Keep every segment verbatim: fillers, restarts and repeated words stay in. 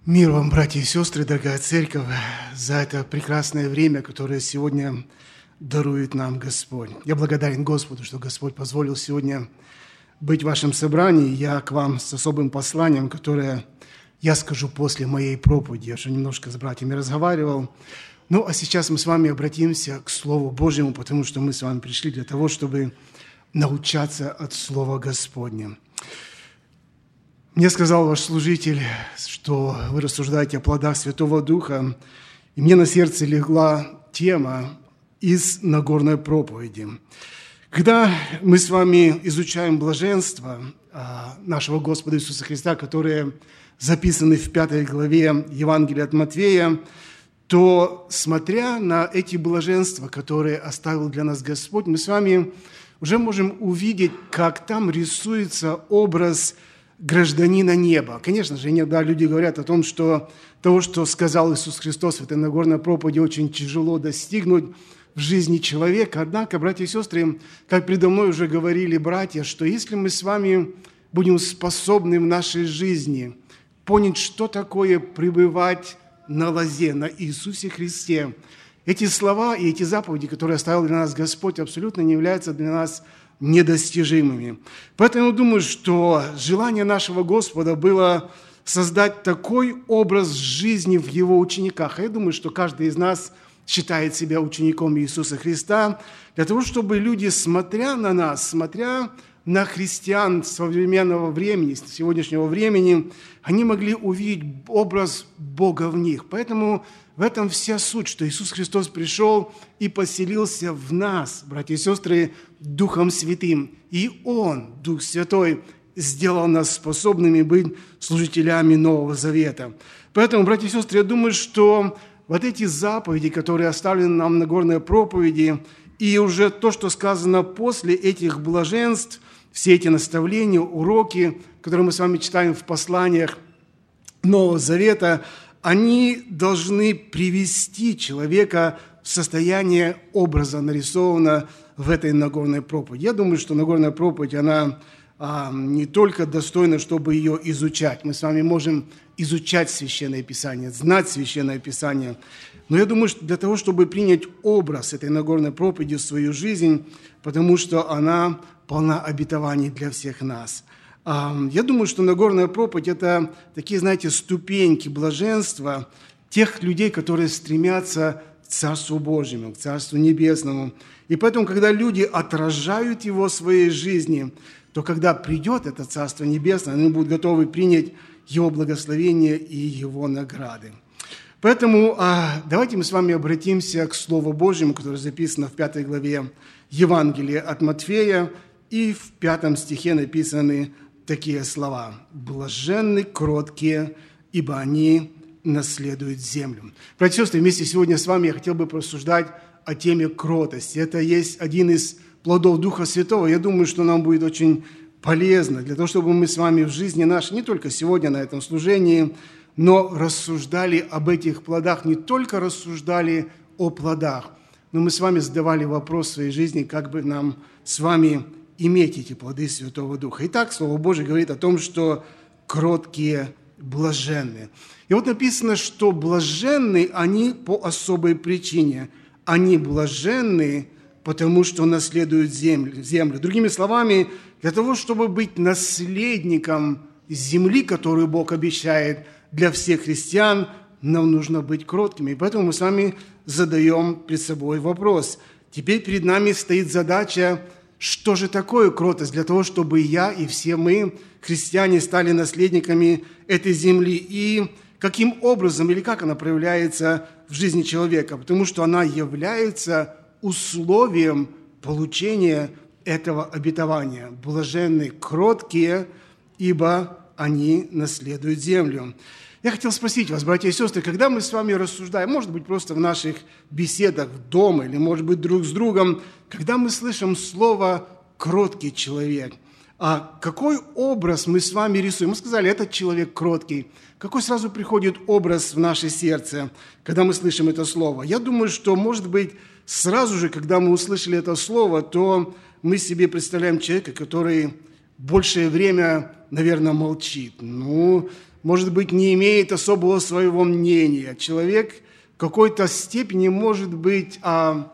Мир вам, братья и сестры, дорогая церковь, за это прекрасное время, которое сегодня дарует нам Господь. Я благодарен Господу, что Господь позволил сегодня быть в вашем собрании. Я к вам с особым посланием, которое я скажу после моей проповеди. Я уже немножко с братьями разговаривал. Ну, а сейчас мы с вами обратимся к Слову Божьему, потому что мы с вами пришли для того, чтобы научаться от Слова Господня. Мне сказал ваш служитель, что вы рассуждаете о плодах Святого Духа, и мне на сердце легла тема из Нагорной проповеди. Когда мы с вами изучаем блаженство нашего Господа Иисуса Христа, которые записаны в пятой главе Евангелия от Матфея, то, смотря на эти блаженства, которые оставил для нас Господь, мы с вами уже можем увидеть, как там рисуется образ гражданина неба. Конечно же, иногда люди говорят о том, что того, что сказал Иисус Христос в этой Нагорной проповеди, очень тяжело достигнуть в жизни человека. Однако, братья и сестры, как предо мной уже говорили братья, что если мы с вами будем способны в нашей жизни понять, что такое пребывать на лозе, на Иисусе Христе, эти слова и эти заповеди, которые оставил для нас Господь, абсолютно не являются для нас недостижимыми. Поэтому я думаю, что желание нашего Господа было создать такой образ жизни в Его учениках. А я думаю, что каждый из нас считает себя учеником Иисуса Христа, для того, чтобы люди, смотря на нас, смотря на христиан современного времени, сегодняшнего времени, они могли увидеть образ Бога в них. Поэтому в этом вся суть, что Иисус Христос пришел и поселился в нас, братья и сестры, Духом Святым. И Он, Дух Святой, сделал нас способными быть служителями Нового Завета. Поэтому, братья и сестры, я думаю, что вот эти заповеди, которые оставлены нам в Нагорной проповеди, и уже то, что сказано после этих блаженств, все эти наставления, уроки, которые мы с вами читаем в посланиях Нового Завета, они должны привести человека в состояние образа, нарисованного в этой Нагорной проповеди. Я думаю, что Нагорная проповедь, она а, не только достойна, чтобы ее изучать. Мы с вами можем изучать Священное Писание, знать Священное Писание. Но я думаю, что для того, чтобы принять образ этой Нагорной проповеди в свою жизнь, потому что она полна обетований для всех нас. Я думаю, что Нагорная проповедь – это такие, знаете, ступеньки блаженства тех людей, которые стремятся к Царству Божьему, к Царству Небесному. И поэтому, когда люди отражают его в своей жизни, то когда придет это Царство Небесное, они будут готовы принять его благословение и его награды. Поэтому давайте мы с вами обратимся к Слову Божьему, которое записано в пятой главе Евангелия от Матфея, и в пятом стихе написаны такие слова: «Блаженны кроткие, ибо они наследуют землю». Братья и сестры, вместе сегодня с вами я хотел бы порассуждать о теме кротости. Это есть один из плодов Духа Святого. Я думаю, что нам будет очень полезно для того, чтобы мы с вами в жизни нашей, не только сегодня на этом служении, но рассуждали об этих плодах, не только рассуждали о плодах, но мы с вами задавали вопрос в своей жизни, как бы нам с вами иметь эти плоды Святого Духа. Итак, Слово Божие говорит о том, что кроткие блаженны. И вот написано, что блаженны они по особой причине. Они блаженны, потому что наследуют землю. землю. Другими словами, для того, чтобы быть наследником земли, которую Бог обещает для всех христиан, нам нужно быть кроткими. И поэтому мы с вами задаем пред собой вопрос. Теперь перед нами стоит задача: что же такое кротость для того, чтобы я и все мы, христиане, стали наследниками этой земли? И каким образом или как она проявляется в жизни человека? Потому что она является условием получения этого обетования. Блаженны кроткие, ибо они наследуют землю. Я хотел спросить вас, братья и сестры, когда мы с вами рассуждаем, может быть, просто в наших беседах дома или, может быть, друг с другом, когда мы слышим слово «кроткий человек», а какой образ мы с вами рисуем? Мы сказали, этот человек кроткий. Какой сразу приходит образ в наше сердце, когда мы слышим это слово? Я думаю, что, может быть, сразу же, когда мы услышали это слово, то мы себе представляем человека, который большее время, наверное, молчит. Ну, может быть, не имеет особого своего мнения. Человек в какой-то степени может быть а,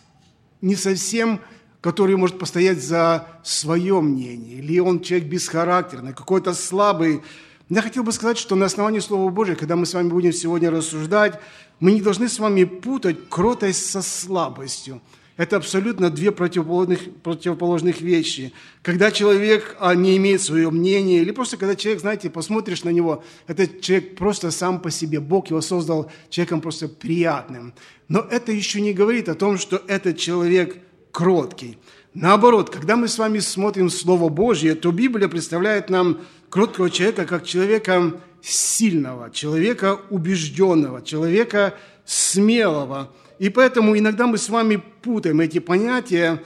не совсем, который может постоять за свое мнение. Или он человек бесхарактерный, какой-то слабый. Я хотел бы сказать, что на основании Слова Божьего, когда мы с вами будем сегодня рассуждать, мы не должны с вами путать кротость со слабостью. Это абсолютно две противоположных, противоположных вещи. Когда человек а, не имеет свое мнение, или просто когда человек, знаете, посмотришь на него, этот человек просто сам по себе, Бог его создал человеком просто приятным. Но это еще не говорит о том, что этот человек кроткий. Наоборот, когда мы с вами смотрим Слово Божье, то Библия представляет нам кроткого человека как человека сильного, человека убежденного, человека смелого. И поэтому иногда мы с вами путаем эти понятия,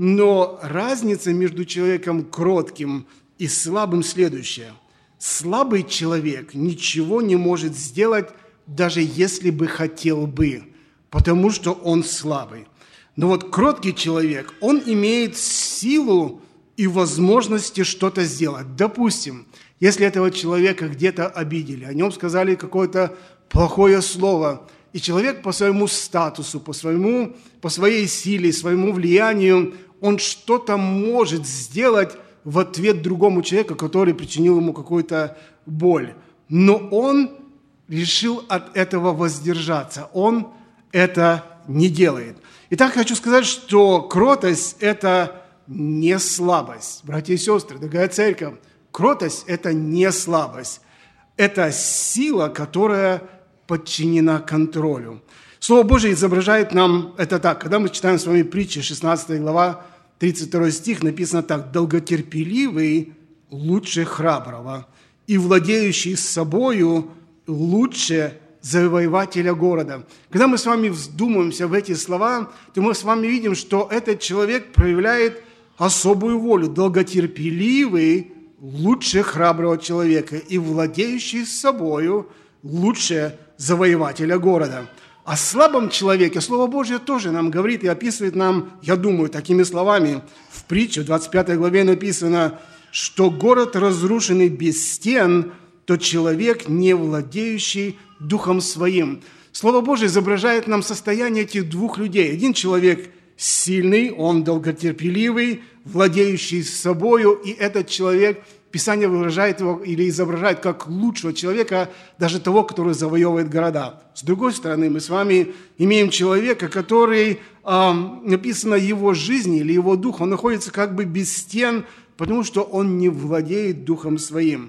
но разница между человеком кротким и слабым следующая. Слабый человек ничего не может сделать, даже если бы хотел бы, потому что он слабый. Но вот кроткий человек, он имеет силу и возможности что-то сделать. Допустим, если этого человека где-то обидели, о нем сказали какое-то плохое слово, и человек по своему статусу, по, своему, по своей силе, своему влиянию, он что-то может сделать в ответ другому человеку, который причинил ему какую-то боль. Но он решил от этого воздержаться. Он это не делает. Итак, хочу сказать, что кротость – это не слабость. Братья и сестры, дорогая церковь, кротость – это не слабость. Это сила, которая подчинена контролю. Слово Божие изображает нам это так. Когда мы читаем с вами притчи, шестнадцатая глава, тридцать второй стих, написано так: «Долготерпеливый лучше храброго, и владеющий собою лучше завоевателя города». Когда мы с вами вдумаемся в эти слова, то мы с вами видим, что этот человек проявляет особую волю. Долготерпеливый лучше храброго человека, и владеющий собою лучше завоевателя города. О слабом человеке Слово Божье тоже нам говорит и описывает нам, я думаю, такими словами. В притче, в двадцать пятой главе написано, что город, разрушенный без стен, то человек, не владеющий духом своим. Слово Божье изображает нам состояние этих двух людей. Один человек сильный, он долготерпеливый, владеющий собою, и этот человек, Писание выражает его или изображает как лучшего человека, даже того, который завоевывает города. С другой стороны, мы с вами имеем человека, который, э, написано, его жизни или его дух, он находится как бы без стен, потому что он не владеет духом своим.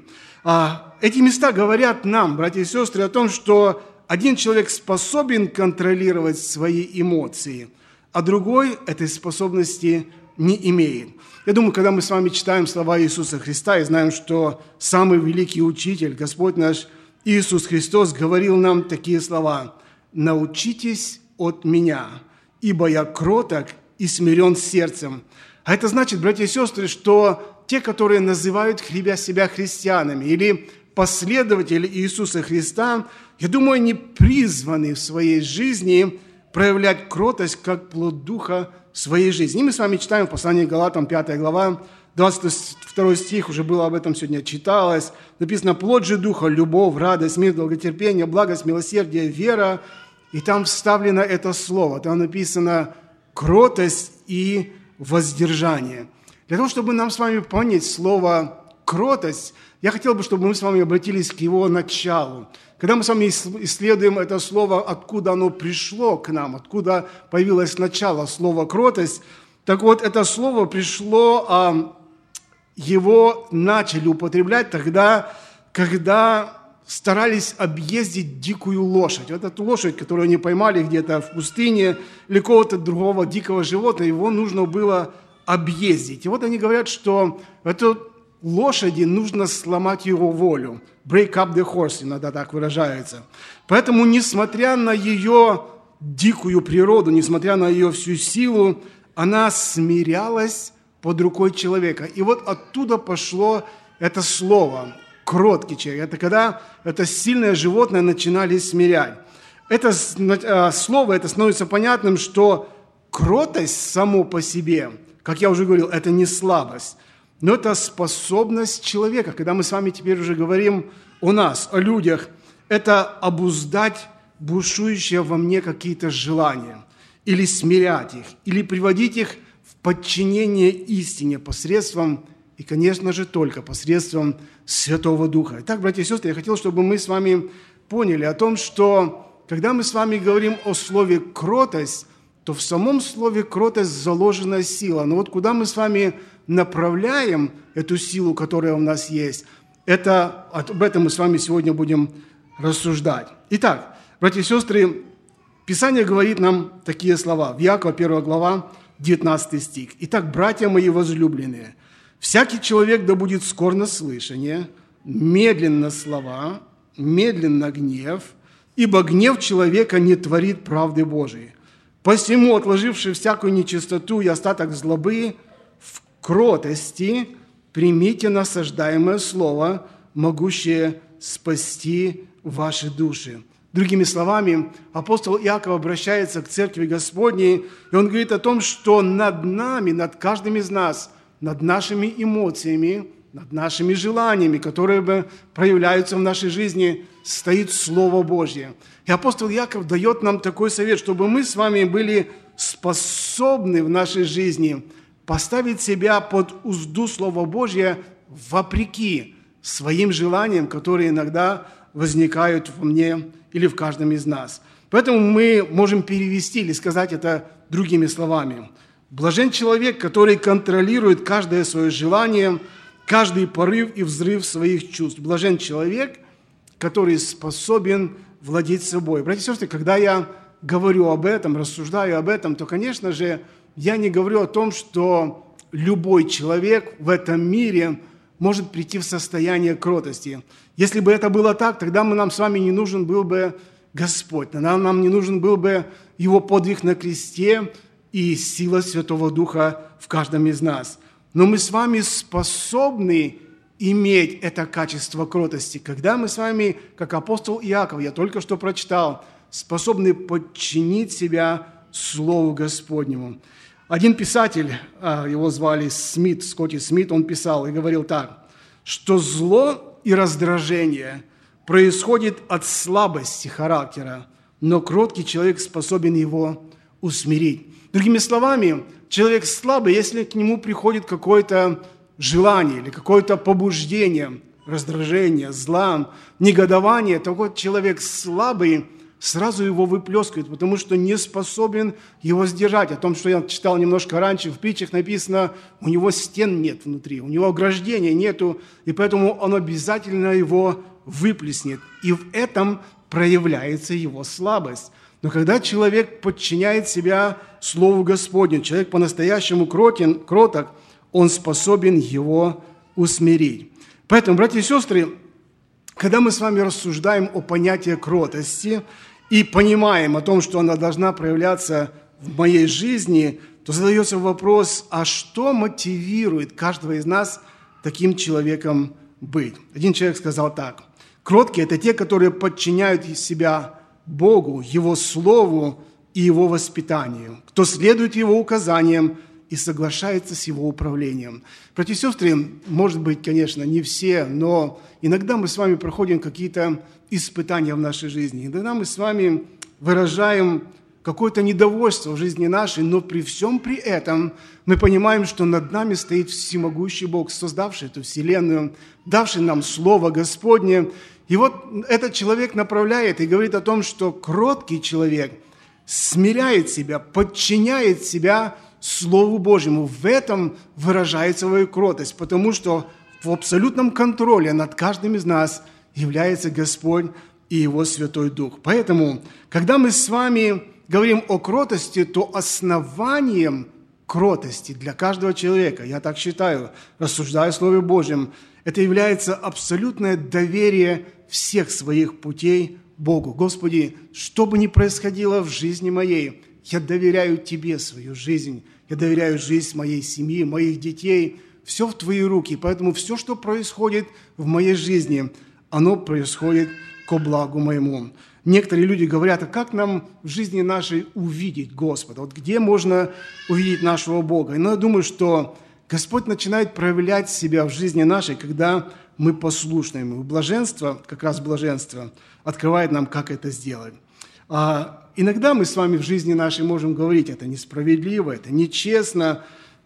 А эти места говорят нам, братья и сестры, о том, что один человек способен контролировать свои эмоции, а другой этой способности не имеет. Я думаю, когда мы с вами читаем слова Иисуса Христа и знаем, что самый великий учитель, Господь наш Иисус Христос, говорил нам такие слова: «Научитесь от Меня, ибо Я кроток и смирен сердцем». А это значит, братья и сестры, что те, которые называют себя христианами или последователи Иисуса Христа, я думаю, они призваны в своей жизни проявлять кротость как плод Духа в своей жизни. И мы с вами читаем в послании к Галатам, пятая глава, двадцать второй стих, уже было об этом сегодня читалось. Написано: «Плод же Духа – любовь, радость, мир, долготерпение, благость, милосердие, вера». И там вставлено это слово. Там написано «кротость и воздержание». Для того, чтобы нам с вами понять слово «кротость», я хотел бы, чтобы мы с вами обратились к его началу. Когда мы с вами исследуем это слово, откуда оно пришло к нам, откуда появилось начало слова «кротость», так вот, это слово пришло, а, его начали употреблять тогда, когда старались объездить дикую лошадь. Вот эту лошадь, которую они поймали где-то в пустыне, или какого-то другого дикого животного, его нужно было объездить. И вот они говорят, что эту лошади нужно сломать его волю. Break up the horse, иногда так выражается. Поэтому, несмотря на ее дикую природу, несмотря на ее всю силу, она смирялась под рукой человека. И вот оттуда пошло это слово «кроткий человек». Это когда это сильное животное начинали смирять. Это слово, это становится понятным, что кротость само по себе, как я уже говорил, это не слабость. но это способность человека. Когда мы с вами теперь уже говорим о нас, о людях, это обуздать бушующие во мне какие-то желания, или смирять их, или приводить их в подчинение истине посредством, и, конечно же, только посредством Святого Духа. Итак, братья и сестры, я хотел, чтобы мы с вами поняли о том, что когда мы с вами говорим о слове «кротость», то в самом слове «кротость» заложена сила. Но вот куда мы с вами направляем эту силу, которая у нас есть, это, об этом мы с вами сегодня будем рассуждать. Итак, братья и сестры, Писание говорит нам такие слова. В Иакова первая глава, девятнадцатый стих. «Итак, братья мои возлюбленные, всякий человек да будет скор на слышание, медленно слова, медленно гнев, ибо гнев человека не творит правды Божией. Посему, отложивши всякую нечистоту и остаток злобы, в кротости примите насаждаемое слово, могущее спасти ваши души». Другими словами, апостол Иаков обращается к Церкви Господней, и он говорит о том, что над нами, над каждым из нас, над нашими эмоциями, над нашими желаниями, которые бы проявляются в нашей жизни, стоит Слово Божье. И апостол Иаков дает нам такой совет, чтобы мы с вами были способны в нашей жизни поставить себя под узду Слова Божье вопреки своим желаниям, которые иногда возникают во мне или в каждом из нас. Поэтому мы можем перевести или сказать это другими словами. Блажен человек, который контролирует каждое свое желание, каждый порыв и взрыв своих чувств. Блажен человек, который способен владеть собой. Братья и сестры, когда я говорю об этом, рассуждаю об этом, то, конечно же, я не говорю о том, что любой человек в этом мире может прийти в состояние кротости. Если бы это было так, тогда мы, нам с вами не нужен был бы Господь, тогда нам не нужен был бы Его подвиг на кресте и сила Святого Духа в каждом из нас. Но мы с вами способны иметь это качество кротости, когда мы с вами, как апостол Иаков, я только что прочитал, способны подчинить себя Слову Господнему. Один писатель, его звали Смит, Скотти Смит, он писал и говорил так, что зло и раздражение происходит от слабости характера, но кроткий человек способен его усмирить. Другими словами, человек слабый, если к нему приходит какое-то желание или какое-то побуждение, раздражение, зла, негодование, то вот человек слабый сразу его выплескивает, потому что не способен его сдержать. О том, что я читал немножко раньше, в притчах написано, у него стен нет внутри, у него ограждения нету, и поэтому он обязательно его выплеснет. И в этом проявляется его слабость. Но когда человек подчиняет себя Слову Господню, человек по-настоящему кротен, кроток, он способен его усмирить. Поэтому, братья и сестры, когда мы с вами рассуждаем о понятии кротости и понимаем о том, что она должна проявляться в моей жизни, то задается вопрос, а что мотивирует каждого из нас таким человеком быть? Один человек сказал так: кроткие – это те, которые подчиняют себя Богу, Его Слову и Его воспитанию, кто следует Его указаниям и соглашается с Его управлением. Братья и сестры, может быть, конечно, не все, но иногда мы с вами проходим какие-то испытания в нашей жизни. Иногда мы с вами выражаем какое-то недовольство в жизни нашей, но при всем при этом мы понимаем, что над нами стоит всемогущий Бог, создавший эту вселенную, давший нам Слово Господне. И вот этот человек направляет и говорит о том, что кроткий человек смиряет себя, подчиняет себя Слову Божьему. В этом выражается его кротость, потому что в абсолютном контроле над каждым из нас является Господь и Его Святой Дух. Поэтому, когда мы с вами говорим о кротости, то основанием кротости для каждого человека, я так считаю, рассуждая о Слове Божьем, это является абсолютное доверие всех своих путей Богу. Господи, что бы ни происходило в жизни моей, я доверяю Тебе свою жизнь, я доверяю жизнь моей семьи, моих детей, все в Твои руки. Поэтому все, что происходит в моей жизни, оно происходит ко благу моему. Некоторые люди говорят, а как нам в жизни нашей увидеть Господа? Вот где можно увидеть нашего Бога? Но я думаю, что Господь начинает проявлять себя в жизни нашей, когда мы послушны Ему. Блаженство, как раз блаженство, открывает нам, как это сделать. А иногда мы с вами в жизни нашей можем говорить, это несправедливо, это нечестно,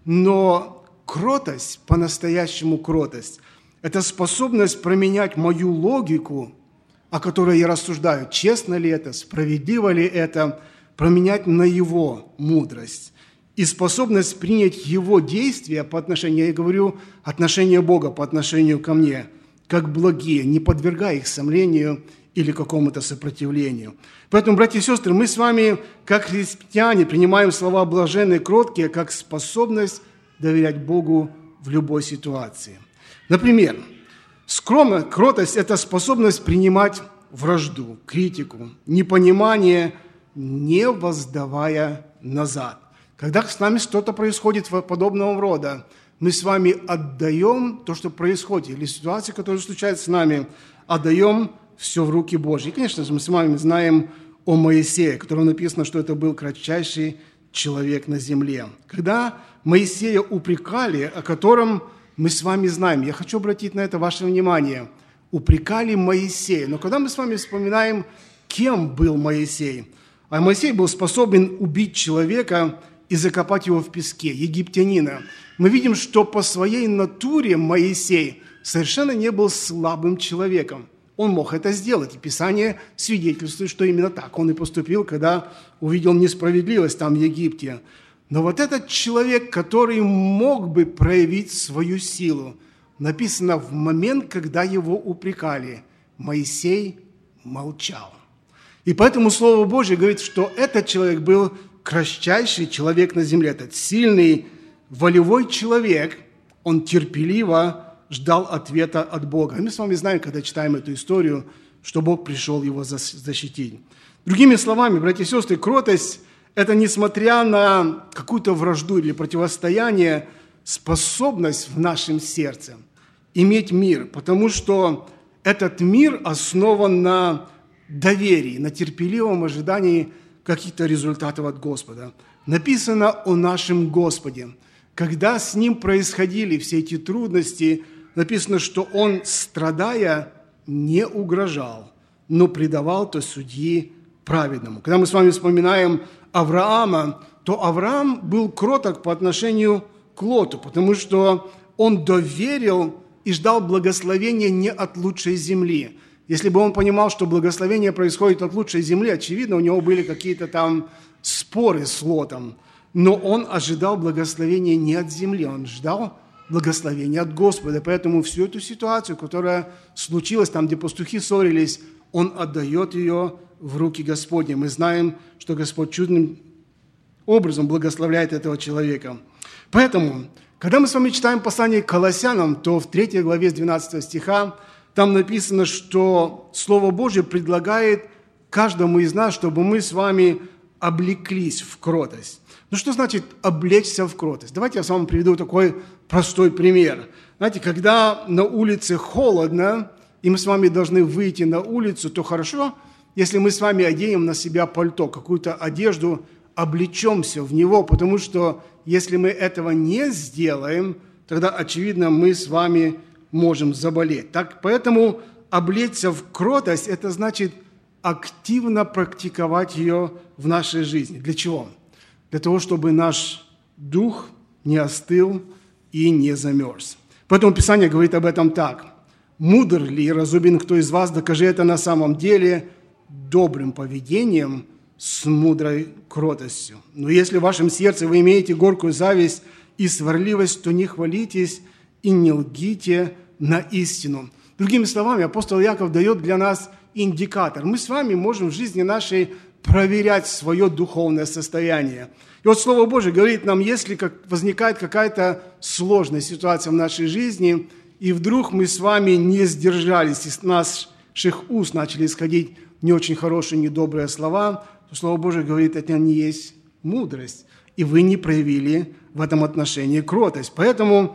но кротость, по-настоящему кротость, это способность променять мою логику, о которой я рассуждаю, честно ли это, справедливо ли это, променять на Его мудрость и способность принять Его действия по отношению, я говорю, отношения Бога по отношению ко мне, как благие, не подвергая их сомнению или какому-то сопротивлению. Поэтому, братья и сестры, мы с вами, как христиане, принимаем слова блаженные, кроткие, как способность доверять Богу в любой ситуации. Например, скромность, кротость – это способность принимать вражду, критику, непонимание, не воздавая назад. Когда с нами что-то происходит подобного рода, мы с вами отдаем то, что происходит, или ситуации, которые случаются с нами, отдаем все в руки Божьи. И, конечно же, мы с вами знаем о Моисее, о котором написано, что это был кратчайший человек на земле. Когда Моисея упрекали, о котором мы с вами знаем, я хочу обратить на это ваше внимание, упрекали Моисея. Но когда мы с вами вспоминаем, кем был Моисей, а Моисей был способен убить человека и закопать его в песке, египтянина, мы видим, что по своей натуре Моисей совершенно не был слабым человеком. Он мог это сделать, и Писание свидетельствует, что именно так он и поступил, когда увидел несправедливость там в Египте. Но вот этот человек, который мог бы проявить свою силу, написано в момент, когда его упрекали, Моисей молчал. И поэтому Слово Божье говорит, что этот человек был кратчайший человек на земле, этот сильный, волевой человек, он терпеливо ждал ответа от Бога. И мы с вами знаем, когда читаем эту историю, что Бог пришел его защитить. Другими словами, братья и сестры, кротость – это, несмотря на какую-то вражду или противостояние, способность в нашем сердце иметь мир, потому что этот мир основан на доверии, на терпеливом ожидании каких-то результатов от Господа. Написано о нашем Господе. Когда с Ним происходили все эти трудности, написано, что Он, страдая, не угрожал, но предавал то судьи праведному. Когда мы с вами вспоминаем Авраама, то Авраам был кроток по отношению к Лоту, потому что он доверил и ждал благословения не от лучшей земли. Если бы он понимал, что благословение происходит от лучшей земли, очевидно, у него были какие-то там споры с Лотом. Но он ожидал благословения не от земли, он ждал благословения от Господа. Поэтому всю эту ситуацию, которая случилась там, где пастухи ссорились, он отдает ее в руки Господни. Мы знаем, что Господь чудным образом благословляет этого человека. Поэтому, когда мы с вами читаем послание к Колоссянам, то в третьей главе с двенадцатого стиха там написано, что Слово Божье предлагает каждому из нас, чтобы мы с вами облеклись в кротость. Ну, что значит облечься в кротость? Давайте я с вами приведу такой простой пример. Знаете, когда на улице холодно, и мы с вами должны выйти на улицу, то хорошо, если мы с вами оденем на себя пальто, какую-то одежду, облечемся в него, потому что если мы этого не сделаем, тогда, очевидно, мы с вами можем заболеть. Так, поэтому облечься в кротость – это значит активно практиковать ее в нашей жизни. Для чего? Для того, чтобы наш дух не остыл и не замерз. Поэтому Писание говорит об этом так. «Мудр ли и разумен кто из вас, докажи это на самом деле добрым поведением с мудрой кротостью. Но если в вашем сердце вы имеете горькую зависть и сварливость, то не хвалитесь и не лгите на истину». Другими словами, апостол Яков дает для нас индикатор. Мы с вами можем в жизни нашей проверять свое духовное состояние. И вот Слово Божие говорит нам, если возникает какая-то сложная ситуация в нашей жизни, и вдруг мы с вами не сдержались, из наших уст начали исходить не очень хорошие, недобрые слова, то Слово Божие говорит, это не есть мудрость, и вы не проявили в этом отношении кротость. Поэтому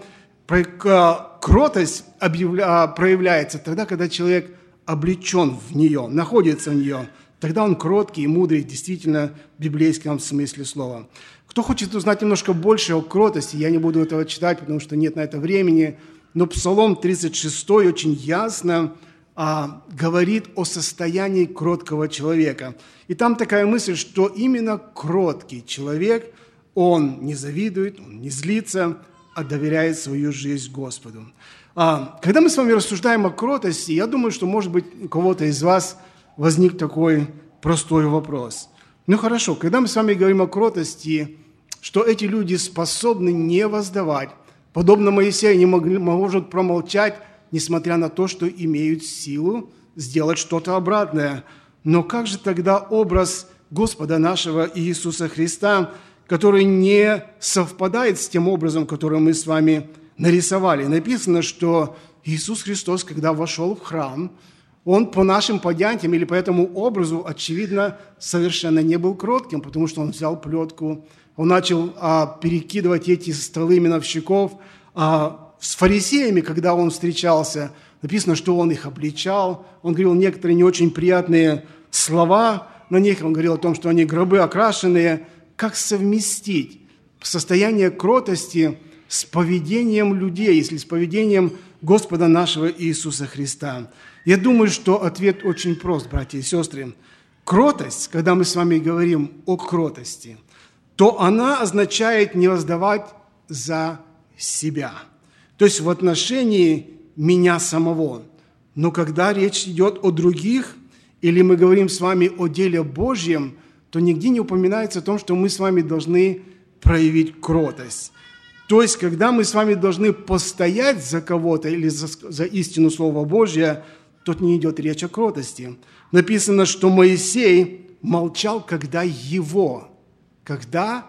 кротость проявляется тогда, когда человек облечен в нее, находится в нее, тогда он кроткий и мудрый, действительно, в библейском смысле слова. Кто хочет узнать немножко больше о кротости, я не буду этого читать, потому что нет на это времени, но Псалом тридцать шесть очень ясно а, говорит о состоянии кроткого человека. И там такая мысль, что именно кроткий человек, он не завидует, он не злится, а доверяет свою жизнь Господу. А, когда мы с вами рассуждаем о кротости, я думаю, что, может быть, у кого-то из вас возник такой простой вопрос. Ну хорошо, когда мы с вами говорим о кротости, что эти люди способны не воздавать, подобно Моисею, не могли, могут промолчать, несмотря на то, что имеют силу сделать что-то обратное. Но как же тогда образ Господа нашего Иисуса Христа, который не совпадает с тем образом, который мы с вами нарисовали? Написано, что Иисус Христос, когда вошел в храм, Он по нашим понятиям или по этому образу, очевидно, совершенно не был кротким, потому что Он взял плетку, Он начал а, перекидывать эти столы миновщиков. А, с фарисеями, когда Он встречался, написано, что Он их обличал, Он говорил некоторые не очень приятные слова на них, Он говорил о том, что они гробы окрашенные. Как совместить состояние кротости с поведением людей, если с поведением Господа нашего Иисуса Христа? Я думаю, что ответ очень прост, братья и сестры. Кротость, когда мы с вами говорим о кротости, то она означает не воздавать за себя, то есть в отношении меня самого. Но когда речь идет о других, или мы говорим с вами о деле Божьем, то нигде не упоминается о том, что мы с вами должны проявить кротость. То есть, когда мы с вами должны постоять за кого-то или за, за истину Слова Божьего, тут не идет речь о кротости. Написано, что Моисей молчал, когда его, когда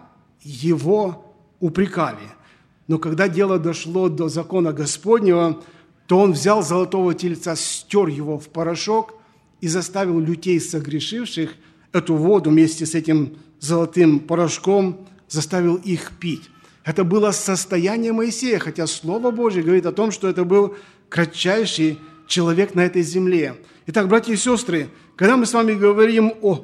его упрекали. Но когда дело дошло до закона Господнего, то он взял золотого тельца, стер его в порошок и заставил людей согрешивших эту воду вместе с этим золотым порошком, заставил их пить. Это было состояние Моисея, хотя Слово Божье говорит о том, что это был кратчайший человек на этой земле. Итак, братья и сестры, когда мы с вами говорим о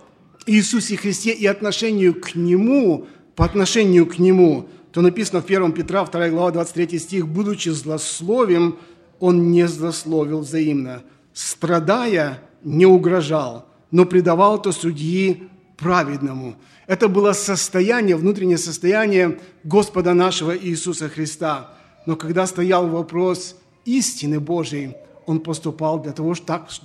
Иисусе Христе и отношению к Нему, по отношению к Нему, то написано в первом Петра, вторая глава, двадцать третий стих, «Будучи злословим, Он не злословил взаимно, страдая, не угрожал, но предавал то судьи праведному». Это было состояние, внутреннее состояние Господа нашего Иисуса Христа. Но когда стоял вопрос истины Божией, Он поступал для того,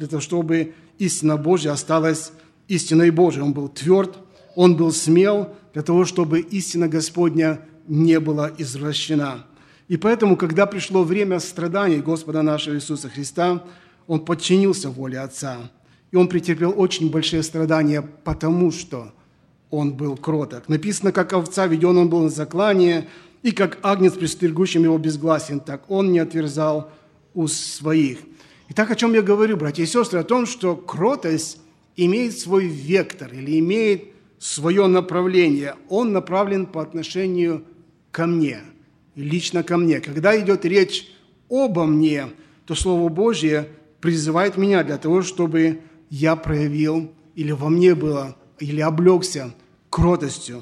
чтобы истина Божья осталась истиной Божией. Он был тверд, Он был смел для того, чтобы истина Господня не была извращена. И поэтому, когда пришло время страданий Господа нашего Иисуса Христа, Он подчинился воле Отца. И Он претерпел очень большие страдания, потому что Он был кроток. Написано, как овца веден Он был на заклание, и как агнец, пристригущим его безгласен, так Он не отверзал уст своих. Итак, о чем я говорю, братья и сестры? О том, что кротость имеет свой вектор или имеет свое направление. Он направлен по отношению ко мне, лично ко мне. Когда идет речь обо мне, то Слово Божье призывает меня для того, чтобы я проявил, или во мне было, или облегся кротостью.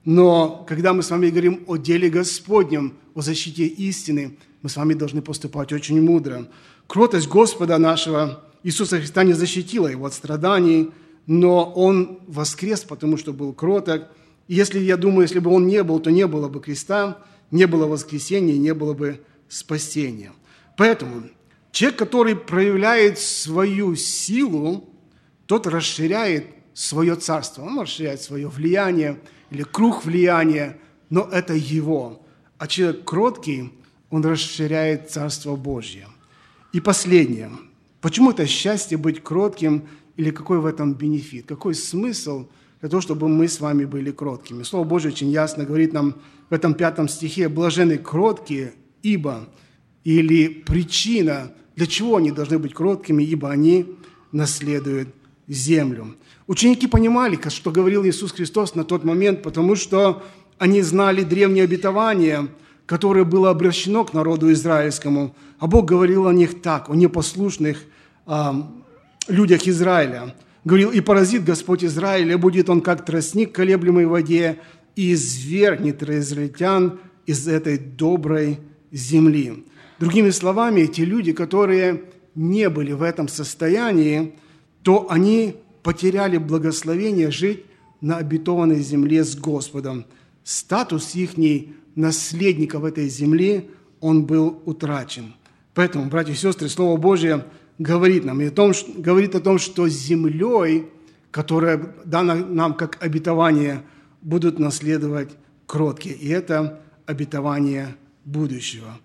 Но когда мы с вами говорим о деле Господнем, о защите истины, мы с вами должны поступать очень мудро. Кротость Господа нашего Иисуса Христа не защитила Его от страданий, но Он воскрес, потому что был кроток. И если, я думаю, если бы Он не был, то не было бы креста, не было воскресения, не было бы спасения. Поэтому человек, который проявляет свою силу, тот расширяет свое царство, он расширяет свое влияние или круг влияния, но это его. А человек кроткий, он расширяет Царство Божье. И последнее. Почему это счастье быть кротким или какой в этом бенефит? Какой смысл для того, чтобы мы с вами были кроткими? Слово Божье очень ясно говорит нам в этом пятом стихе: «Блаженны кроткие, ибо» или причина, для чего они должны быть кроткими, ибо они наследуют землю. Ученики понимали, что говорил Иисус Христос на тот момент, потому что они знали древнее обетование, которое было обращено к народу израильскому. А Бог говорил о них так, о непослушных э, людях Израиля. говорил: «И поразит Господь Израиля, будет он как тростник, колеблемый в воде, и извергнет израильтян из этой доброй земли». Другими словами, эти люди, которые не были в этом состоянии, то они потеряли благословение жить на обетованной земле с Господом. Статус их наследников этой земли, он был утрачен. Поэтому, братья и сестры, Слово Божие говорит нам, и о том, говорит о том, что землей, которая дана нам как обетование, будут наследовать кроткие. И это обетование будущего.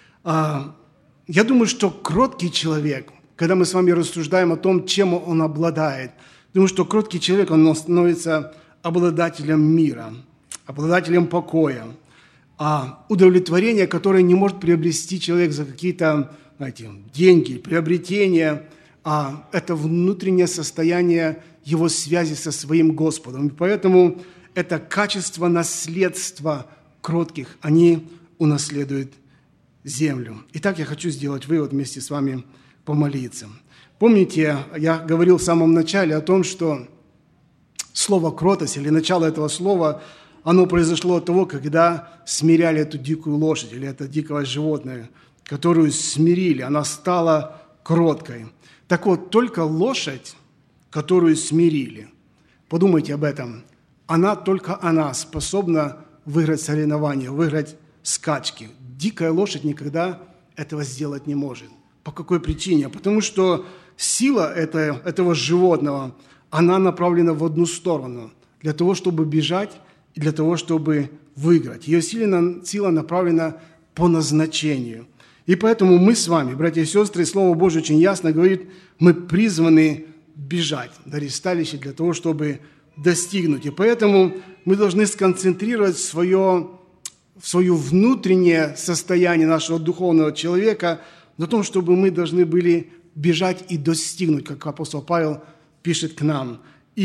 Я думаю, что кроткий человек, когда мы с вами рассуждаем о том, чем он обладает, думаю, что кроткий человек, он становится обладателем мира, обладателем покоя, а удовлетворение, которое не может приобрести человек за какие-то, знаете, деньги, приобретения, а это внутреннее состояние его связи со своим Господом. И поэтому это качество наследства кротких, они унаследуют землю. Итак, я хочу сделать вывод вместе с вами, помолиться. Помните, я говорил в самом начале о том, что слово «кротость» или начало этого слова, оно произошло от того, когда смиряли эту дикую лошадь или это дикое животное, которую смирили, она стала кроткой. Так вот, только лошадь, которую смирили, подумайте об этом, она, только она способна выиграть соревнования, выиграть скачки. Дикая лошадь никогда этого сделать не может. По какой причине? Потому что сила этого, этого животного, она направлена в одну сторону, для того, чтобы бежать и для того, чтобы выиграть. Ее сила, сила направлена по назначению. И поэтому мы с вами, братья и сестры, Слово Божие очень ясно говорит, мы призваны бежать до ресталища для того, чтобы достигнуть. И поэтому мы должны сконцентрировать свое, свое внутреннее состояние нашего духовного человека на том, чтобы мы должны были бежать и достигнуть, как апостол Павел пишет к нам.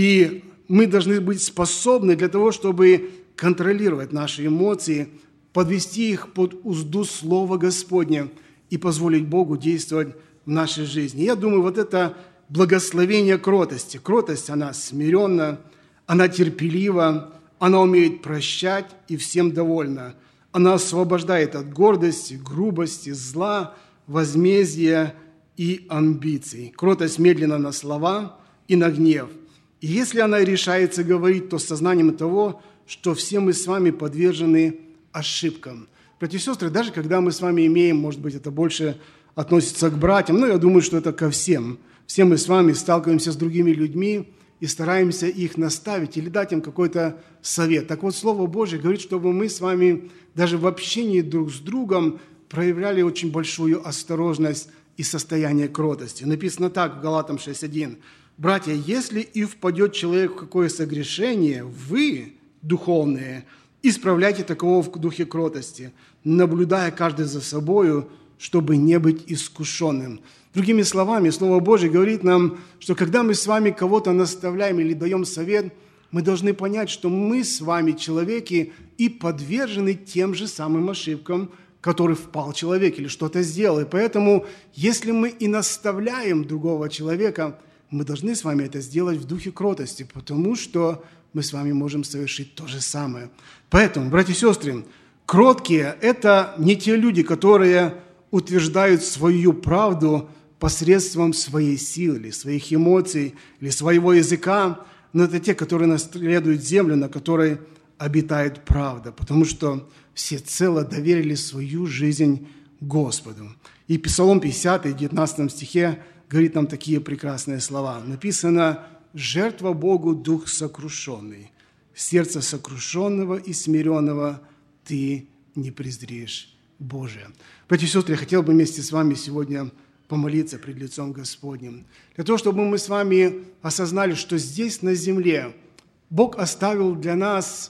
И мы должны быть способны для того, чтобы контролировать наши эмоции, подвести их под узду Слова Господня и позволить Богу действовать в нашей жизни. Я думаю, вот это благословение кротости. Кротость, она смиренна, она терпелива, она умеет прощать и всем довольна. Она освобождает от гордости, грубости, зла, возмездия и амбиций. Кротость медленно на слова и на гнев. И если она решается говорить, то с сознанием того, что все мы с вами подвержены ошибкам. Братья и сестры, даже когда мы с вами имеем, может быть, это больше относится к братьям, но я думаю, что это ко всем. Все мы с вами сталкиваемся с другими людьми и стараемся их наставить или дать им какой-то совет. Так вот, Слово Божие говорит, чтобы мы с вами даже в общении друг с другом проявляли очень большую осторожность и состояние кротости. Написано так в Галатам шесть один. «Братья, если и впадет человек в какое согрешение, вы, духовные, исправляйте такового в духе кротости, наблюдая каждый за собою, чтобы не быть искушенным». Другими словами, Слово Божие говорит нам, что когда мы с вами кого-то наставляем или даем совет, мы должны понять, что мы с вами, человеки, и подвержены тем же самым ошибкам, в которые впал человек или что-то сделал. И поэтому, если мы и наставляем другого человека, мы должны с вами это сделать в духе кротости, потому что мы с вами можем совершить то же самое. Поэтому, братья и сестры, кроткие – это не те люди, которые утверждают свою правду посредством своей силы, или своих эмоций, или своего языка, но это те, которые наследуют землю, на которой обитает правда, потому что всецело доверили свою жизнь Господу. И Псалом пятидесятый, в девятнадцатом стихе говорит нам такие прекрасные слова. Написано: «Жертва Богу дух сокрушенный, сердце сокрушенного и смиренного ты не презришь, Боже». Братья и сестры, я хотел бы вместе с вами сегодня помолиться пред лицом Господним, для того, чтобы мы с вами осознали, что здесь, на земле, Бог оставил для нас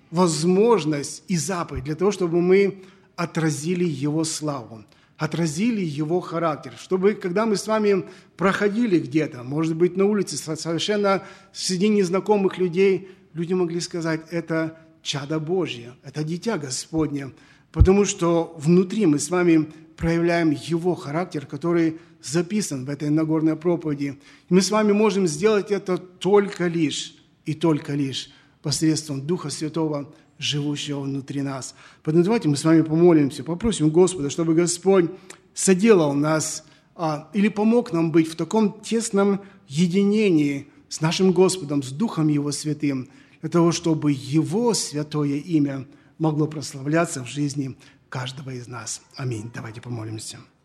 возможность и заповедь, для того, чтобы мы отразили Его славу, отразили Его характер, чтобы, когда мы с вами проходили где-то, может быть, на улице, совершенно среди незнакомых людей, люди могли сказать: это чадо Божье, это дитя Господне, потому что внутри мы с вами проявляем Его характер, который записан в этой Нагорной проповеди. И мы с вами можем сделать это только лишь и только лишь посредством Духа Святого, живущего внутри нас. Поэтому давайте мы с вами помолимся, попросим Господа, чтобы Господь соделал нас а, или помог нам быть в таком тесном единении с нашим Господом, с Духом Его Святым, для того, чтобы Его святое имя могло прославляться в жизни каждого из нас. Аминь. Давайте помолимся.